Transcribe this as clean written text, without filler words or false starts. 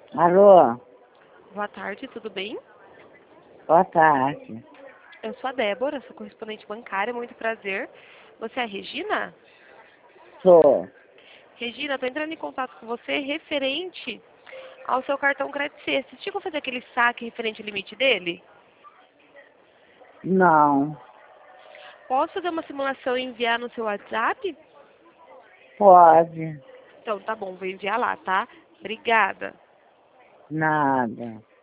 Alô, Boa tarde, tudo bem? boa tarde. Eu sou a Débora, sou correspondente bancária, muito prazer. Você é a Regina? Sou. Regina, estou entrando em contato com você referente ao seu cartão Credit C. Você chegou a fazer aquele saque referente ao limite dele? Não, Posso fazer uma simulação e enviar no seu WhatsApp? pode, Então, tá bom, vou enviar lá, tá? Obrigada. nada.